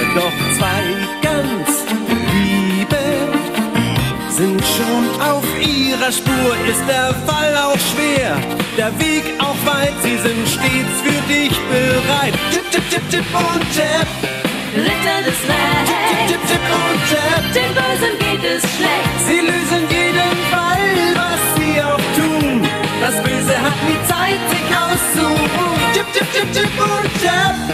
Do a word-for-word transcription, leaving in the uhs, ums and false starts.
Doch zwei ganz Liebe sind schon auf ihrer Spur. Ist der Fall auch schwer, der Weg auch weit, sie sind stets für dich bereit. Tipp, tipp, tipp, tipp und Tap. Ritter des Rechts. Tipp, tipp, tipp und Tap. Den Bösen geht es schlecht. Sie lösen jeden Fall, was sie auch tun. Das Böse hat nie Zeit, sich auszuruhen. Tipp, tipp, tipp, tipp und Tap.